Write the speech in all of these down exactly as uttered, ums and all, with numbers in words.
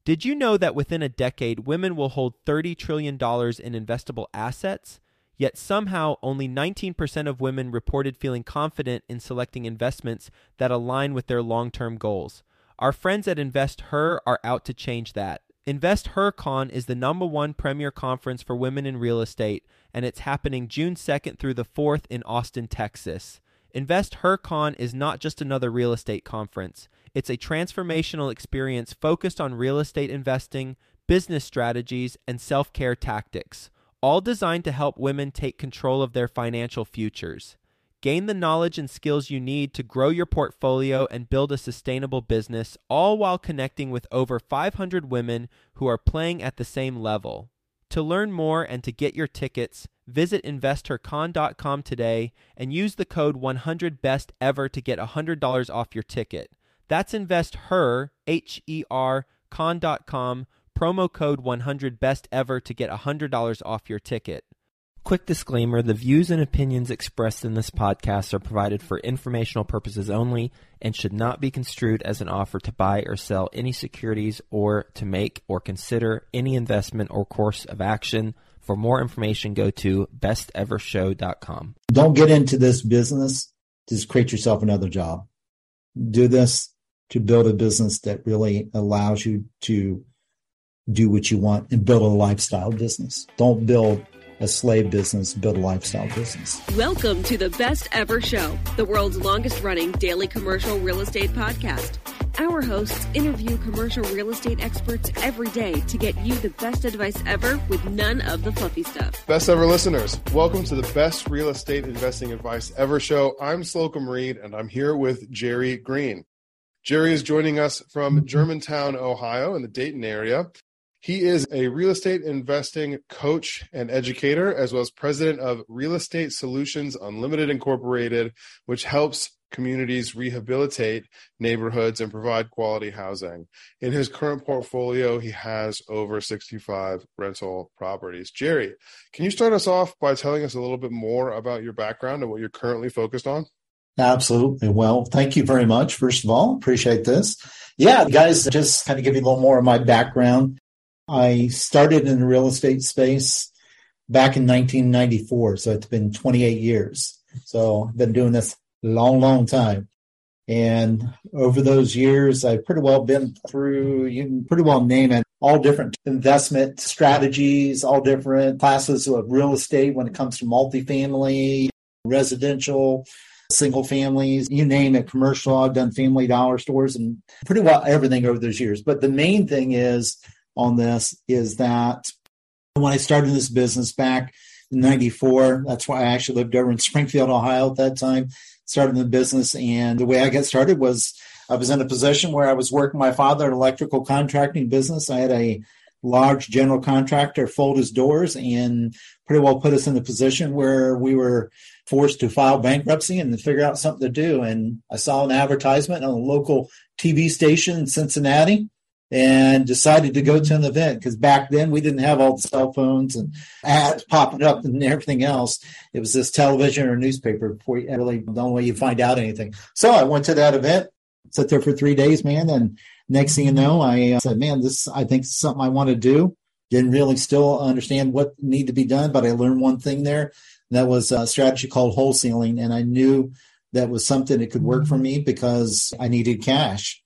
Did you know that within a decade, women will hold thirty trillion dollars in investable assets? Yet somehow only nineteen percent of women reported feeling confident in selecting investments that align with their long-term goals. Our friends at InvestHer are out to change that. InvestHerCon is the number one premier conference for women in real estate, and it's happening June second through the fourth in Austin, Texas. InvestHerCon is not just another real estate conference. It's a transformational experience focused on real estate investing, business strategies, and self-care tactics, all designed to help women take control of their financial futures. Gain the knowledge and skills you need to grow your portfolio and build a sustainable business, all while connecting with over five hundred women who are playing at the same level. To learn more and to get your tickets, visit Invest Her Con dot com today and use the code one hundred best ever to get one hundred dollars off your ticket. That's InvestHer, H E R, con dot com, promo code one hundred best ever to get one hundred dollars off your ticket. Quick disclaimer, the views and opinions expressed in this podcast are provided for informational purposes only and should not be construed as an offer to buy or sell any securities or to make or consider any investment or course of action. For more information, go to best ever show dot com. Don't get into this business to just create yourself another job. Do this to build a business that really allows you to do what you want and build a lifestyle business. Don't build a slave business, build a lifestyle business. Welcome to the Best Ever Show, the world's longest running daily commercial real estate podcast. Our hosts interview commercial real estate experts every day to get you the best advice ever with none of the fluffy stuff. Best ever listeners, welcome to the Best Real Estate Investing Advice Ever Show. I'm Slocum Reed, and I'm here with Jerry Green. Jerry is joining us from Germantown, Ohio, in the Dayton area. He is a real estate investing coach and educator, as well as president of Real Estate Solutions Unlimited Incorporated, which helps communities rehabilitate neighborhoods and provide quality housing. In his current portfolio, he has over sixty-five rental properties. Jerry, can you start us off by telling us a little bit more about your background and what you're currently focused on? Absolutely. Well, thank you very much. First of all, appreciate this. Yeah, guys, just kind of give you a little more of my background. I started in the real estate space back in nineteen ninety-four, so it's been twenty-eight years. So I've been doing this a long, long time. And over those years, I've pretty well been through, you can pretty well name it, all different investment strategies, all different classes of real estate when it comes to multifamily, residential, single families, you name it, commercial. I've done family dollar stores and pretty well everything over those years. But the main thing is, on this is that when I started this business back in ninety-four, that's why I actually lived over in Springfield, Ohio at that time, started the business. And the way I got started was I was in a position where I was working my father in an electrical contracting business. I had a large general contractor fold his doors and pretty well put us in a position where we were forced to file bankruptcy and to figure out something to do. And I saw an advertisement on a local T V station in Cincinnati, and decided to go to an event because back then we didn't have all the cell phones and ads popping up and everything else. It was this television or newspaper before you really the only way you find out anything. So I went to that event, sat there for three days, man. And next thing you know, I said, man, this, I think this is something I want to do. Didn't really still understand what needed to be done, but I learned one thing there. That was a strategy called wholesaling. And I knew that was something that could work for me because I needed cash.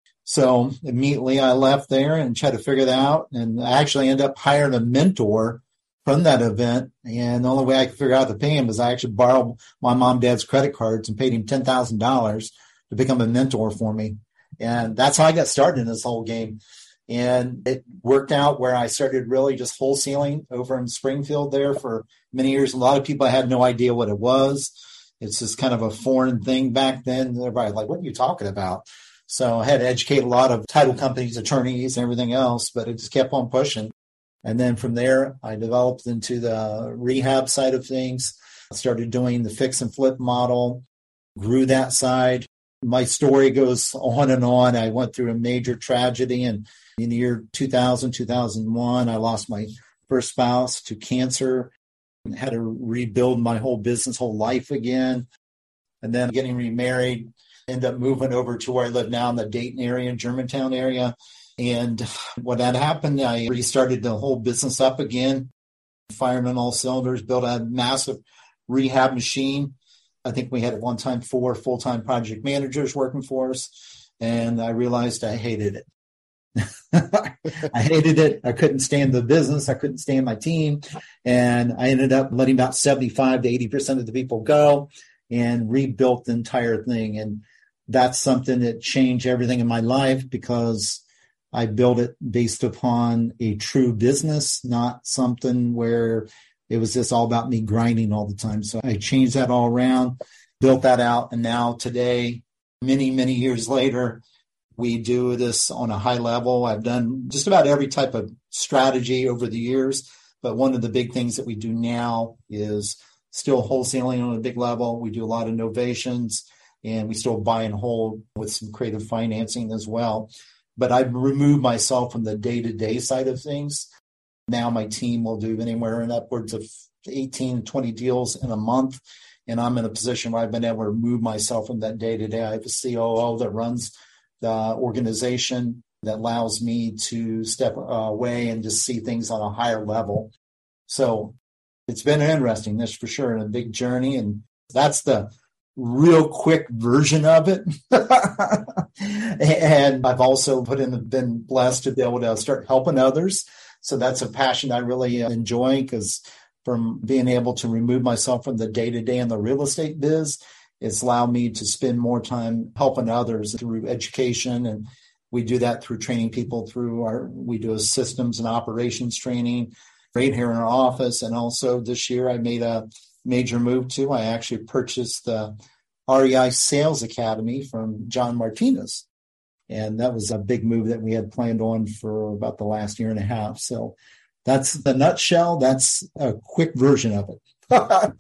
So immediately I left there and tried to figure it out. And I actually ended up hiring a mentor from that event. And the only way I could figure out to pay him was I actually borrowed my mom and dad's credit cards and paid him ten thousand dollars to become a mentor for me. And that's how I got started in this whole game. And it worked out where I started really just wholesaling over in Springfield there for many years. A lot of people had no idea what it was. It's just kind of a foreign thing back then. Everybody's like, what are you talking about? So I had to educate a lot of title companies, attorneys, and everything else, but it just kept on pushing. And then from there, I developed into the rehab side of things. I started doing the fix and flip model, grew that side. My story goes on and on. I went through a major tragedy, and in the year two thousand, two thousand one, I lost my first spouse to cancer and had to rebuild my whole business, whole life again. And then getting remarried. End up moving over to where I live now in the Dayton area, Germantown area. And when that happened, I restarted the whole business up again, firing on all cylinders, built a massive rehab machine. I think we had at one time four full-time project managers working for us, and I realized I hated it. I hated it. I couldn't stand the business. I couldn't stand my team. And I ended up letting about seventy-five to eighty percent of the people go and rebuilt the entire thing. And that's something that changed everything in my life, because I built it based upon a true business, not something where it was just all about me grinding all the time. So I changed that all around, built that out. And now today, many, many years later, we do this on a high level. I've done just about every type of strategy over the years. But one of the big things that we do now is still wholesaling on a big level. We do a lot of novations, and we still buy and hold with some creative financing as well. But I've removed myself from the day-to-day side of things. Now my team will do anywhere in upwards of eighteen, twenty deals in a month. And I'm in a position where I've been able to remove myself from that day-to-day. I have a C O O that runs the organization that allows me to step away and just see things on a higher level. So it's been interesting, that's for sure, and a big journey. And that's the real quick version of it. And I've also put in, been blessed to be able to start helping others. So that's a passion I really enjoy, because from being able to remove myself from the day-to-day in the real estate biz, it's allowed me to spend more time helping others through education. And we do that through training people through our, we do a systems and operations training right here in our office. And also this year I made a major move too. I actually purchased the R E I Sales Academy from John Martinez. And that was a big move that we had planned on for about the last year and a half. So that's the nutshell. That's a quick version of it.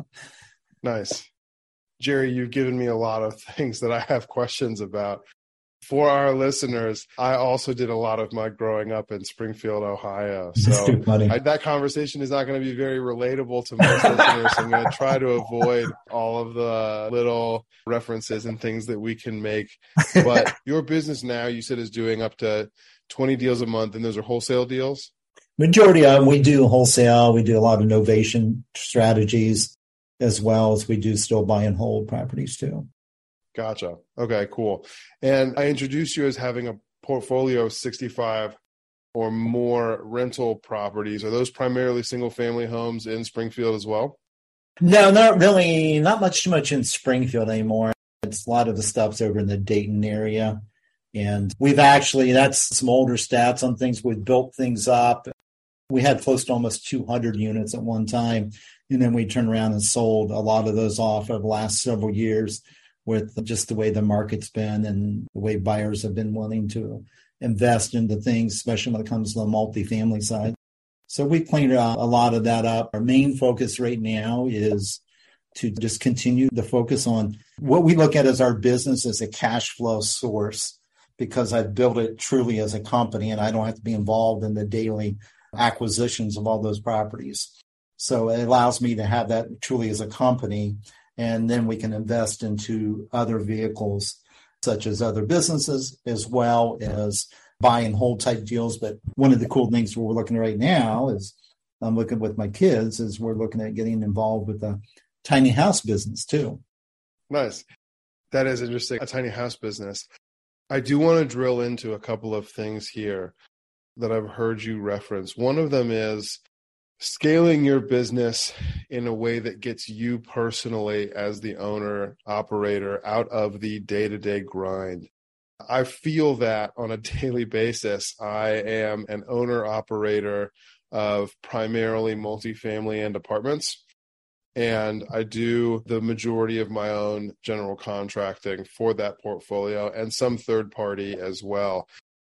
Nice. Jerry, you've given me a lot of things that I have questions about. For our listeners, I also did a lot of my growing up in Springfield, Ohio. So I, that conversation is not going to be very relatable to most listeners. I'm going to try to avoid all of the little references and things that we can make. But your business now, you said, is doing up to twenty deals a month, and those are wholesale deals? Majority of them, we do wholesale. We do a lot of novation strategies, as well as we do still buy and hold properties too. Gotcha. Okay, cool. And I introduced you as having a portfolio of sixty-five or more rental properties. Are those primarily single family homes in Springfield as well? No, not really. Not much too much in Springfield anymore. It's a lot of the stuff's over in the Dayton area. And we've actually, that's some older stats on things. We've built things up. We had close to almost two hundred units at one time. And then we turned around and sold a lot of those off over the last several years, with just the way the market's been and the way buyers have been willing to invest into things, especially when it comes to the multifamily side. So we cleaned a lot of that up. Our main focus right now is to just continue to focus on what we look at as our business as a cash flow source, because I've built it truly as a company and I don't have to be involved in the daily acquisitions of all those properties. So it allows me to have that truly as a company. And then we can invest into other vehicles, such as other businesses, as well as buy and hold type deals. But one of the cool things we're looking at right now is I'm looking with my kids is we're looking at getting involved with a tiny house business too. Nice. That is interesting. A tiny house business. I do want to drill into a couple of things here that I've heard you reference. One of them is scaling your business in a way that gets you personally as the owner, operator out of the day-to-day grind. I feel that on a daily basis. I am an owner operator of primarily multifamily and apartments, and I do the majority of my own general contracting for that portfolio and some third party as well.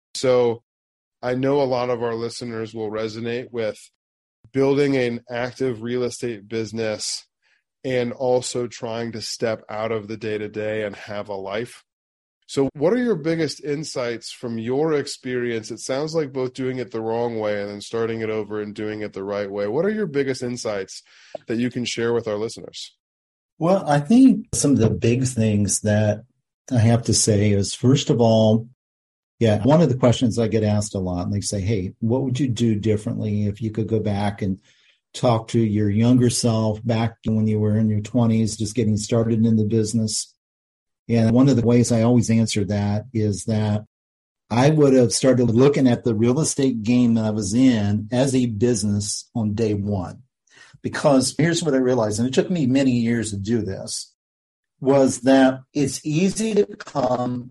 So I know a lot of our listeners will resonate with building an active real estate business and also trying to step out of the day-to-day and have a life. So what are your biggest insights from your experience? It sounds like both doing it the wrong way and then starting it over and doing it the right way. What are your biggest insights that you can share with our listeners? Well, I think some of the big things that I have to say is, first of all, Yeah. One of the questions I get asked a lot, and they say, hey, what would you do differently if you could go back and talk to your younger self back when you were in your twenties, just getting started in the business? And one of the ways I always answer that is that I would have started looking at the real estate game that I was in as a business on day one. Because here's what I realized, and it took me many years to do this, was that it's easy to become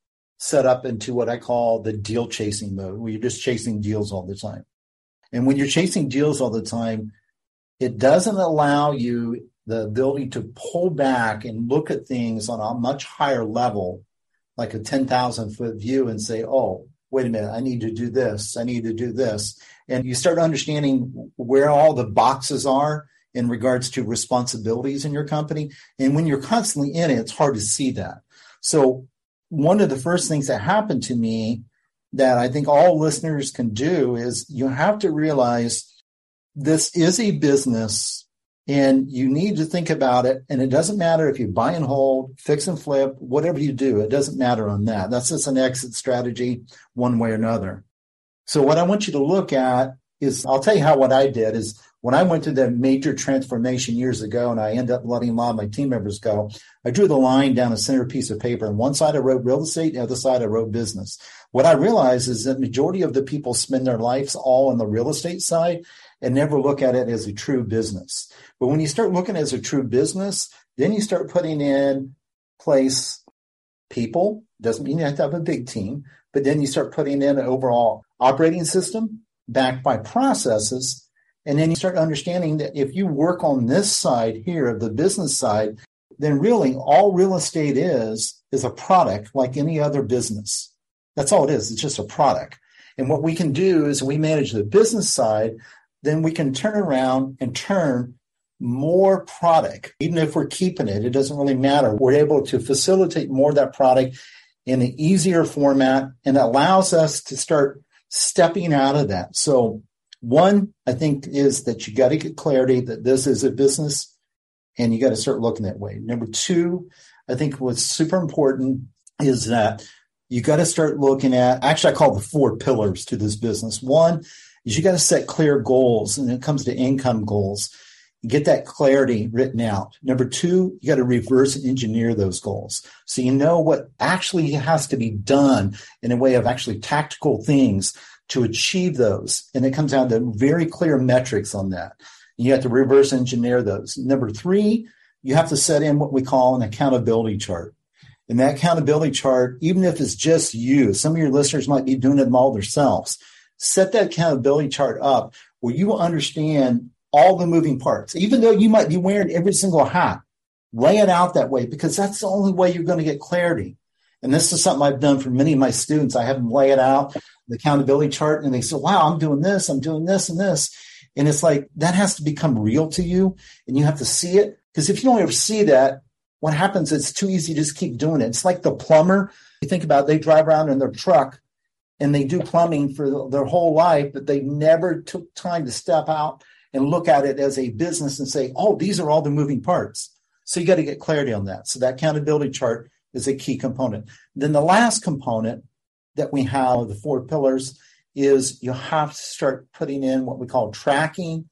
set up into what I call the deal chasing mode, where you're just chasing deals all the time. And when you're chasing deals all the time, it doesn't allow you the ability to pull back and look at things on a much higher level, like a ten thousand foot view, and say, oh, wait a minute, I need to do this. I need to do this. And you start understanding where all the boxes are in regards to responsibilities in your company. And when you're constantly in it, it's hard to see that. So one of the first things that happened to me that I think all listeners can do is you have to realize this is a business and you need to think about it. And it doesn't matter if you buy and hold, fix and flip, whatever you do, it doesn't matter on that. That's just an exit strategy one way or another. So what I want you to look at is, I'll tell you how what I did is when I went through the major transformation years ago and I ended up letting a lot of my team members go, I drew the line down a center piece of paper. And one side I wrote real estate, the other side I wrote business. What I realized is that majority of the people spend their lives all on the real estate side and never look at it as a true business. But when you start looking as a true business, then you start putting in place people. Doesn't mean you have to have a big team, but then you start putting in an overall operating system backed by processes. And then you start understanding that if you work on this side here of the business side, then really all real estate is, is a product like any other business. That's all it is. It's just a product. And what we can do is we manage the business side, then we can turn around and turn more product. Even if we're keeping it, it doesn't really matter. We're able to facilitate more of that product in an easier format, and it allows us to start stepping out of that. So one, I think, is that you got to get clarity that this is a business and you got to start looking that way. Number two, I think what's super important is that you got to start looking at, actually I call the four pillars to this business. One is you got to set clear goals, and it comes to income goals. Get that clarity written out. Number two, you got to reverse engineer those goals. So you know what actually has to be done in a way of actually tactical things to achieve those. And it comes down to very clear metrics on that. You have to reverse engineer those. Number three, you have to set in what we call an accountability chart. And that accountability chart, even if it's just you, some of your listeners might be doing it all themselves. Set that accountability chart up where you understand all the moving parts. Even though you might be wearing every single hat, lay it out that way, because that's the only way you're going to get clarity. And this is something I've done for many of my students. I have them lay it out, the accountability chart, and they say, wow, I'm doing this, I'm doing this and this. And it's like, that has to become real to you, and you have to see it. Because if you don't ever see that, what happens, it's too easy to just keep doing it. It's like the plumber. You think about it, they drive around in their truck and they do plumbing for their whole life, but they never took time to step out and look at it as a business and say, oh, these are all the moving parts. So you got to get clarity on that. So that accountability chart is a key component. Then the last component that we have, the four pillars, is you have to start putting in what we call tracking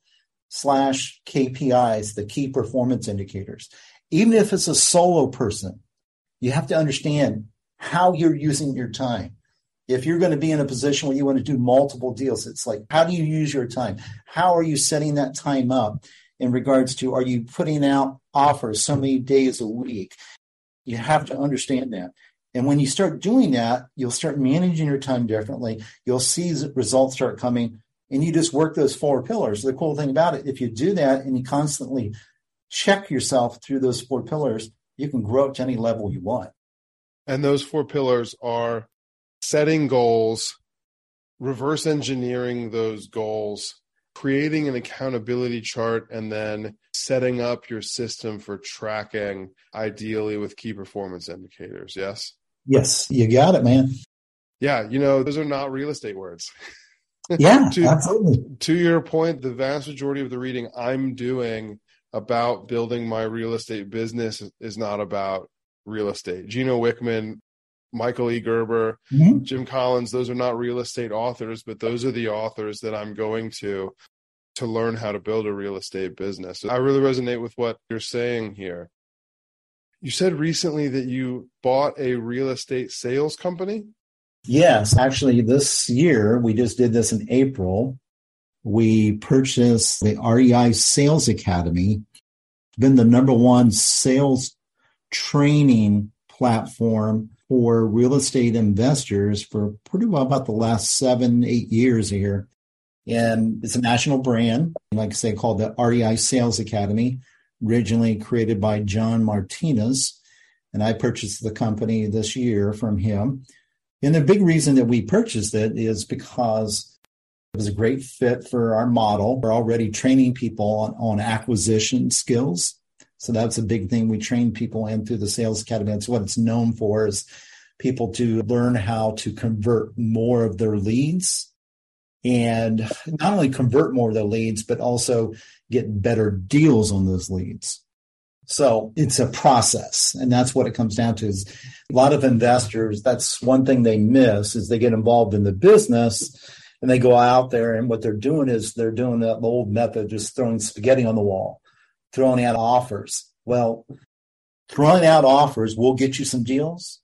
slash K P Is, the key performance indicators. Even if it's a solo person, you have to understand how you're using your time. If you're going to be in a position where you want to do multiple deals, it's like, how do you use your time? How are you setting that time up in regards to, are you putting out offers so many days a week? You have to understand that. And when you start doing that, you'll start managing your time differently. You'll see results start coming, and you just work those four pillars. The cool thing about it, if you do that and you constantly check yourself through those four pillars, you can grow up to any level you want. And those four pillars are setting goals, reverse engineering those goals, creating an accountability chart, and then setting up your system for tracking, ideally with key performance indicators. Yes? Yes, you got it, man. Yeah, you know, those are not real estate words. Yeah, to, absolutely. To your point, the vast majority of the reading I'm doing about building my real estate business is not about real estate. Gino Wickman Michael E. Gerber, mm-hmm. Jim Collins, those are not real estate authors, but those are the authors that I'm going to to learn how to build a real estate business. I really resonate with what you're saying here. You said recently that you bought a real estate sales company? Yes, actually this year, we just did this in April. We purchased the R E I Sales Academy, been the number one sales training platform for real estate investors for pretty well about the last seven, eight years here. And it's a national brand, like I say, called the R E I Sales Academy, originally created by John Martinez. And I purchased the company this year from him. And the big reason that we purchased it is because it was a great fit for our model. We're already training people on, on acquisition skills. So that's a big thing. We train people in through the Sales Academy. That's what it's known for, is people to learn how to convert more of their leads, and not only convert more of their leads, but also get better deals on those leads. So it's a process, and that's what it comes down to. Is a lot of investors, that's one thing they miss, is they get involved in the business and they go out there, and what they're doing is they're doing that old method, just throwing spaghetti on the wall, throwing out offers. Well, throwing out offers will get you some deals,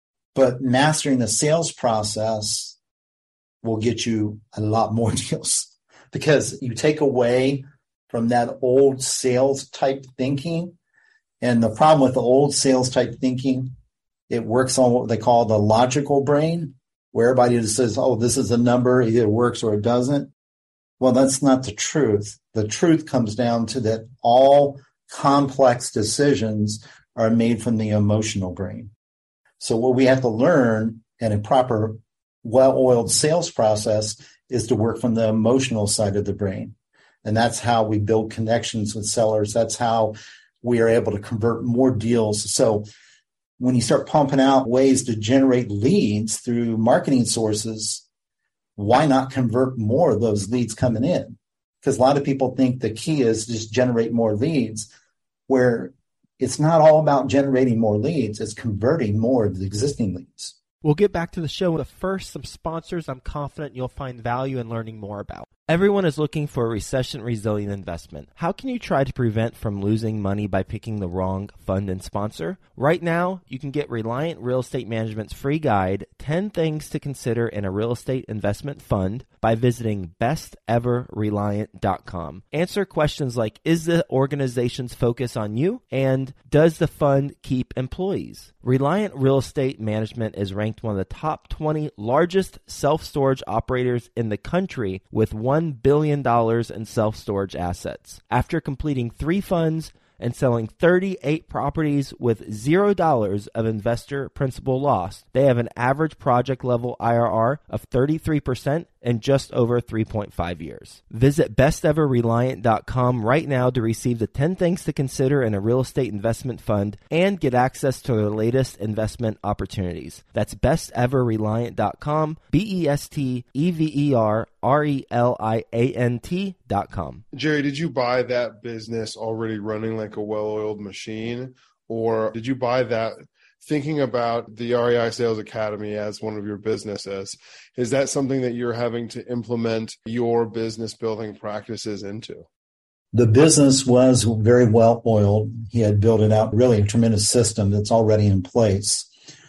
but mastering the sales process will get you a lot more deals, because you take away from that old sales type thinking. And the problem with the old sales type thinking, it works on what they call the logical brain, where everybody just says, oh, this is a number, either it works or it doesn't. Well, that's not the truth. The truth comes down to that all complex decisions are made from the emotional brain. So what we have to learn in a proper, well-oiled sales process is to work from the emotional side of the brain. And that's how we build connections with sellers. That's how we are able to convert more deals. So when you start pumping out ways to generate leads through marketing sources, why not convert more of those leads coming in? Because a lot of people think the key is just generate more leads, where it's not all about generating more leads. It's converting more of the existing leads. We'll get back to the show, but first, some sponsors I'm confident you'll find value in learning more about. Everyone is looking for a recession-resilient investment. How can you try to prevent from losing money by picking the wrong fund and sponsor? Right now, you can get Reliant Real Estate Management's free guide, ten Things to Consider in a Real Estate Investment Fund, by visiting best ever reliant dot com. Answer questions like, is the organization's focus on you? And does the fund keep employees? Reliant Real Estate Management is ranked one of the top twenty largest self-storage operators in the country with one billion dollars in self-storage assets. After completing three funds and selling thirty-eight properties with zero dollars of investor principal loss, they have an average project level I R R of thirty-three percent in just over three point five years. Visit best ever reliant dot com right now to receive the ten Things to Consider in a Real Estate Investment Fund and get access to their latest investment opportunities. That's best ever reliant dot com, B E S T E V E R R E L I A N T dot com. Jerry, did you buy that business already running like a well-oiled machine, or did you buy that thinking about the R E I Sales Academy as one of your businesses? Is that something that you're having to implement your business building practices into? The business was very well oiled. He had built it out, really a tremendous system that's already in place.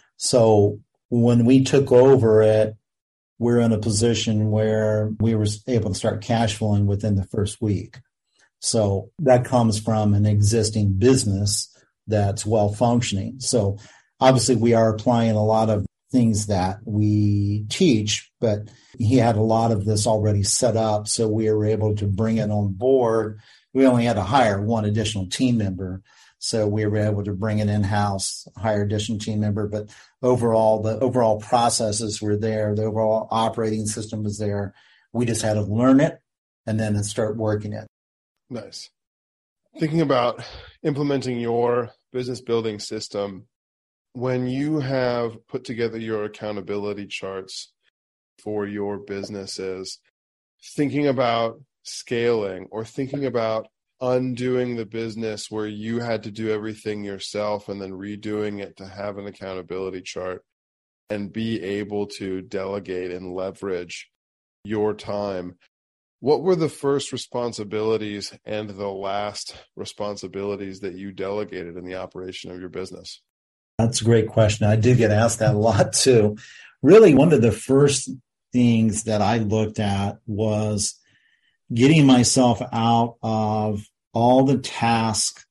So when we took over it, we're in a position where we were able to start cash flowing within the first week. So that comes from an existing business that's well functioning. So obviously we are applying a lot of things that we teach, but he had a lot of this already set up. So we were able to bring it on board. We only had to hire one additional team member. So we were able to bring it in-house, hire additional team member, but overall, the overall processes were there. The overall operating system was there. We just had to learn it and then start working it. Nice. Thinking about implementing your business building system, when you have put together your accountability charts for your businesses, thinking about scaling or thinking about undoing the business where you had to do everything yourself and then redoing it to have an accountability chart, and be able to delegate and leverage your time. What were the first responsibilities and the last responsibilities that you delegated in the operation of your business? That's a great question. I do get asked that a lot too. Really, one of the first things that I looked at was getting myself out of all the tasks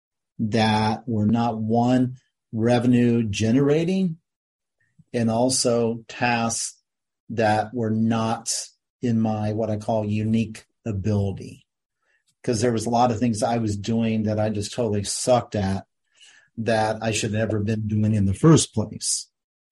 that were not, one, revenue generating, and also tasks that were not in my, what I call, unique ability. Because there was a lot of things I was doing that I just totally sucked at that I should have never been doing in the first place.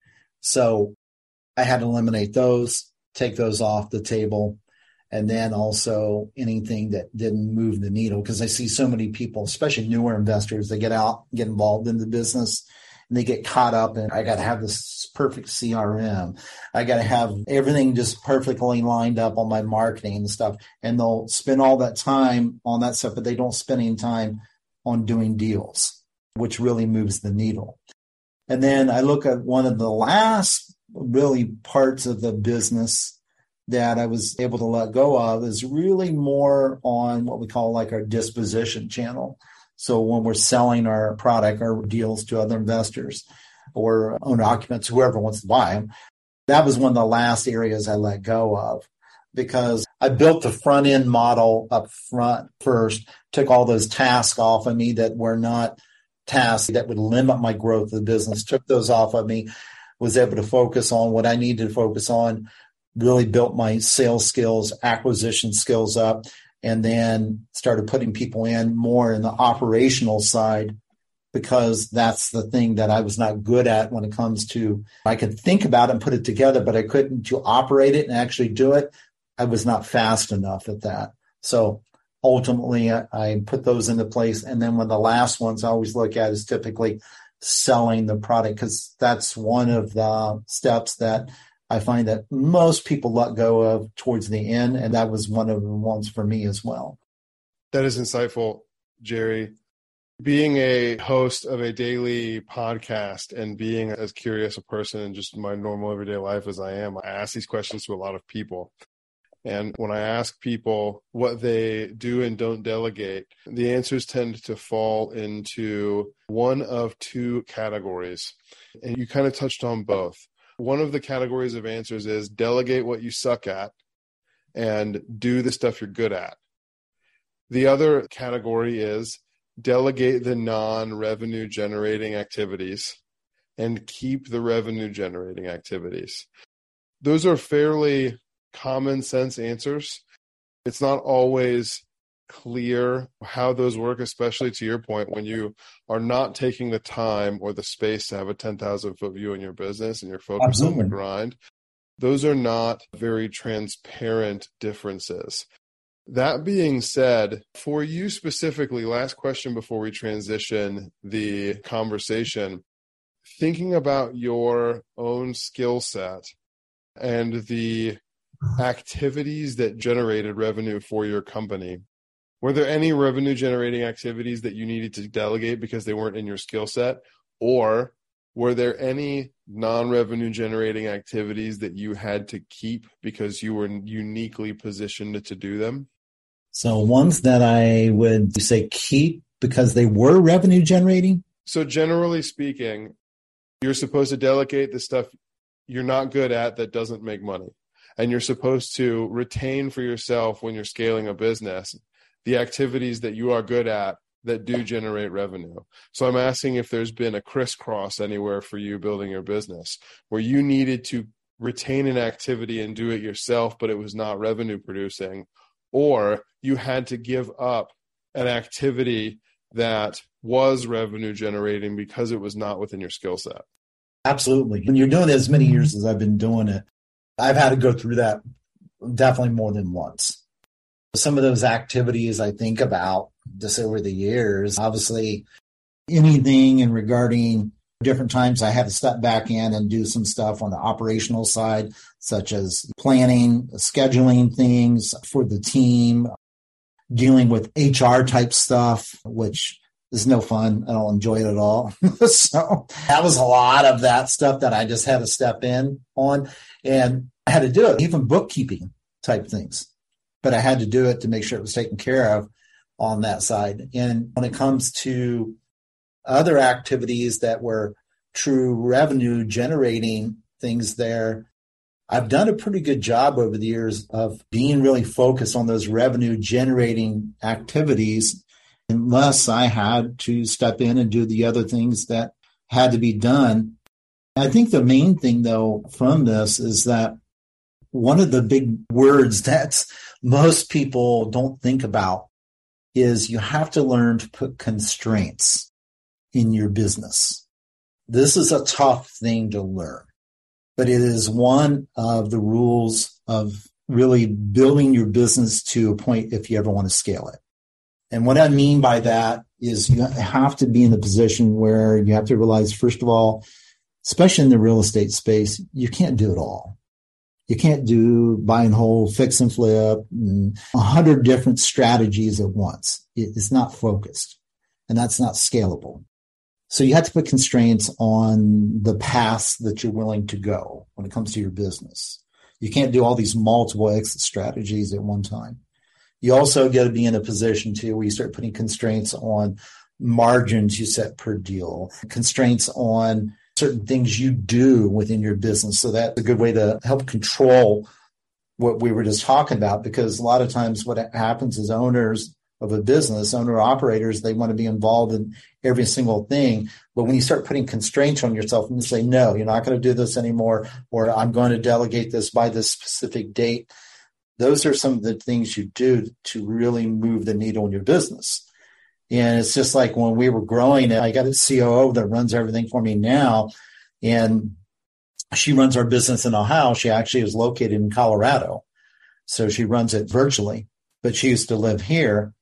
So I had to eliminate those, take those off the table, and then also anything that didn't move the needle. Because I see so many people, especially newer investors, they get out, get involved in the business, and they get caught up in, I got to have this perfect C R M. I got to have everything just perfectly lined up on my marketing and stuff. And they'll spend all that time on that stuff, but they don't spend any time on doing deals, which really moves the needle. And then I look at one of the last really parts of the business that I was able to let go of is really more on what we call like our disposition channel. So when we're selling our product or deals to other investors or owner occupants, whoever wants to buy them, that was one of the last areas I let go of, because I built the front end model up front first, took all those tasks off of me that were not tasks that would limit my growth of the business, took those off of me, was able to focus on what I needed to focus on, really built my sales skills, acquisition skills up, and then started putting people in more in the operational side, because that's the thing that I was not good at when it comes to, I could think about it and put it together, but I couldn't to operate it and actually do it. I was not fast enough at that. So ultimately, I, I put those into place. And then one of the last ones I always look at is typically selling the product, because that's one of the steps that I find that most people let go of towards the end. And that was one of the ones for me as well. That is insightful, Jerry. Being a host of a daily podcast and being as curious a person in just my normal everyday life as I am, I ask these questions to a lot of people. And when I ask people what they do and don't delegate, the answers tend to fall into one of two categories. And you kind of touched on both. One of the categories of answers is delegate what you suck at and do the stuff you're good at. The other category is delegate the non-revenue generating activities and keep the revenue generating activities. Those are fairly common sense answers. It's not always clear how those work, especially to your point, when you are not taking the time or the space to have a ten thousand foot view in your business and you're focused Absolutely. on the grind. Those are not very transparent differences. That being said, for you specifically, last question before we transition the conversation, thinking about your own skill set and the activities that generated revenue for your company, were there any revenue generating activities that you needed to delegate because they weren't in your skill set? Or were there any non-revenue generating activities that you had to keep because you were uniquely positioned to do them? So ones that I would say keep because they were revenue generating? So generally speaking, you're supposed to delegate the stuff you're not good at that doesn't make money. And you're supposed to retain for yourself when you're scaling a business the activities that you are good at that do generate revenue. So I'm asking if there's been a crisscross anywhere for you building your business where you needed to retain an activity and do it yourself, but it was not revenue producing, or you had to give up an activity that was revenue generating because it was not within your skill set. Absolutely. When you're doing it as many years as I've been doing it, I've had to go through that definitely more than once. Some of those activities I think about just over the years, obviously anything in regarding different times I had to step back in and do some stuff on the operational side, such as planning, scheduling things for the team, dealing with H R type stuff, which It's no fun. I don't enjoy it at all. So that was a lot of that stuff that I just had to step in on. And I had to do it, even bookkeeping type things. But I had to do it to make sure it was taken care of on that side. And when it comes to other activities that were true revenue generating things there, I've done a pretty good job over the years of being really focused on those revenue generating activities, unless I had to step in and do the other things that had to be done. I think the main thing, though, from this is that one of the big words that most people don't think about is you have to learn to put constraints in your business. This is a tough thing to learn, but it is one of the rules of really building your business to a point if you ever want to scale it. And what I mean by that is you have to be in a position where you have to realize, first of all, especially in the real estate space, you can't do it all. You can't do buy and hold, fix and flip, and a hundred different strategies at once. It's not focused, and that's not scalable. So you have to put constraints on the paths that you're willing to go when it comes to your business. You can't do all these multiple exit strategies at one time. You also got to be in a position too where you start putting constraints on margins you set per deal, constraints on certain things you do within your business. So that's a good way to help control what we were just talking about, because a lot of times what happens is owners of a business, owner operators, they want to be involved in every single thing. But when you start putting constraints on yourself and you say, no, you're not going to do this anymore, or I'm going to delegate this by this specific date, those are some of the things you do to really move the needle in your business. And it's just like when we were growing, I got a C O O that runs everything for me now. And she runs our business in Ohio. She actually is located in Colorado. So she runs it virtually, but she used to live here.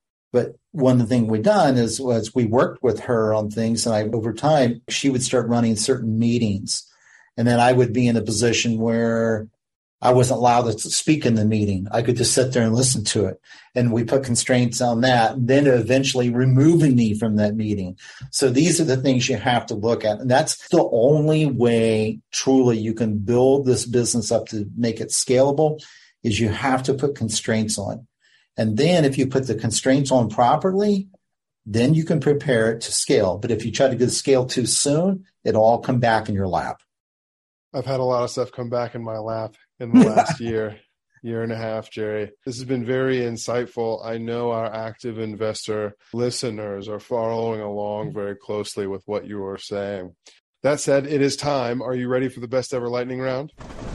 But one of the things we done is was we worked with her on things. And I, over time, she would start running certain meetings. And then I would be in a position where I wasn't allowed to speak in the meeting. I could just sit there and listen to it. And we put constraints on that, then eventually removing me from that meeting. So these are the things you have to look at. And that's the only way truly you can build this business up to make it scalable, is you have to put constraints on. And then if you put the constraints on properly, then you can prepare it to scale. But if you try to get scale too soon, it'll all come back in your lap. I've had a lot of stuff come back in my lap in the last year, year and a half, Jerry. This has been very insightful. I know our active investor listeners are following along very closely with what you are saying. That said, it is time. Are you ready for the best ever lightning round?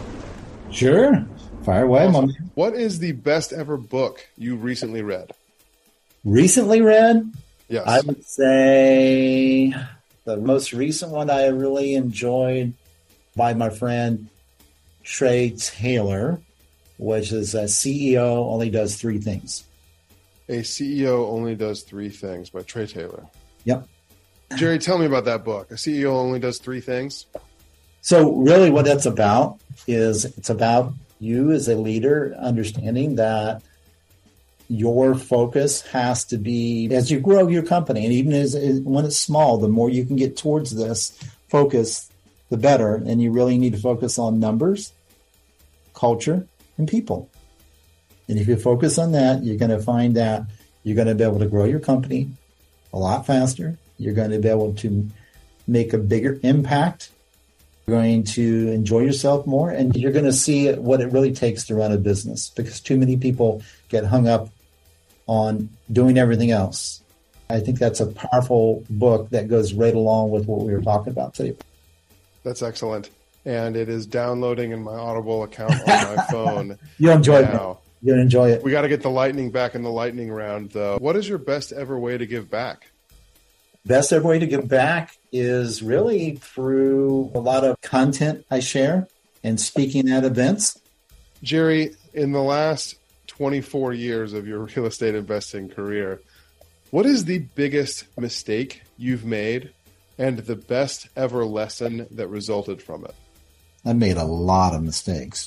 Sure. Fire away, Awesome. Mom. What is the best ever book you recently read? Recently read? Yes. I would say the most recent one I really enjoyed by my friend Trey Taylor, which is a C E O only does three things. A C E O only does three things by Trey Taylor. Yep. Jerry, tell me about that book. A C E O only does three things. So really what that's about is it's about you as a leader understanding that your focus has to be, as you grow your company, and even as when it's small, the more you can get towards this focus, the better. And you really need to focus on numbers, culture, and people. And if you focus on that, you're going to find that you're going to be able to grow your company a lot faster. You're going to be able to make a bigger impact. You're going to enjoy yourself more, and you're going to see what it really takes to run a business, because too many people get hung up on doing everything else. I think that's a powerful book that goes right along with what we were talking about today. That's excellent. And it is downloading in my Audible account on my phone. You'll enjoy now. it. You'll enjoy it. We got to get the lightning back in the lightning round, though. What is your best ever way to give back? Best ever way to give back is really through a lot of content I share and speaking at events. Jerry, in the last twenty-four years of your real estate investing career, what is the biggest mistake you've made and the best ever lesson that resulted from it? I made a lot of mistakes.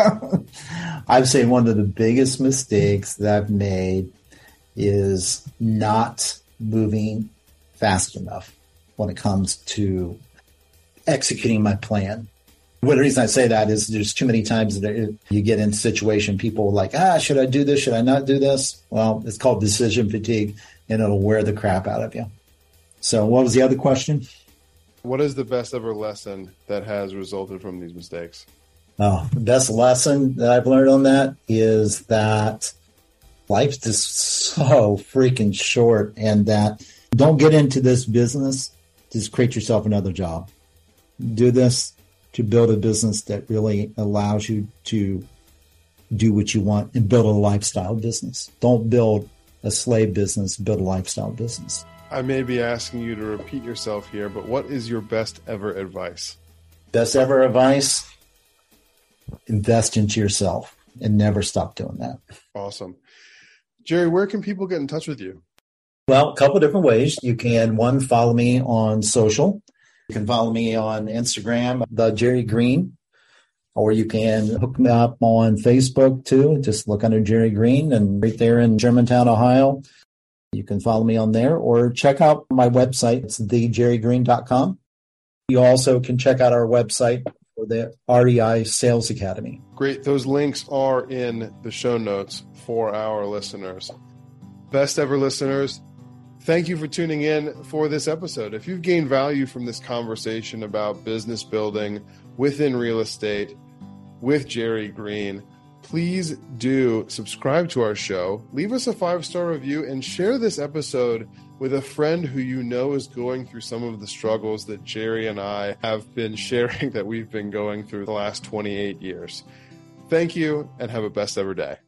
I'd say one of the biggest mistakes that I've made is not moving fast enough when it comes to executing my plan. Well, the reason I say that is there's too many times that you get in a situation, people are like, ah, should I do this? Should I not do this? Well, it's called decision fatigue, and it'll wear the crap out of you. So what was the other question? What is the best ever lesson that has resulted from these mistakes? Oh, the best lesson that I've learned on that is that life's just so freaking short, and that don't get into this business. Just create yourself another job. Do this to build a business that really allows you to do what you want and build a lifestyle business. Don't build a slave business, build a lifestyle business. I may be asking you to repeat yourself here, but what is your best ever advice? Best ever advice? Invest into yourself and never stop doing that. Awesome. Jerry, where can people get in touch with you? Well, a couple of different ways. You can, one, follow me on social. You can follow me on Instagram, the Jerry Green, or you can hook me up on Facebook too. Just look under Jerry Green, and right there in Germantown, Ohio. You can follow me on there, or check out my website. It's the jerry green dot com. You also can check out our website for the R E I Sales Academy. Great. Those links are in the show notes for our listeners. Best ever listeners, thank you for tuning in for this episode. If you've gained value from this conversation about business building within real estate with Jerry Green, please do subscribe to our show, leave us a five-star review, and share this episode with a friend who you know is going through some of the struggles that Jerry and I have been sharing that we've been going through the last twenty-eight years. Thank you, and have a best ever day.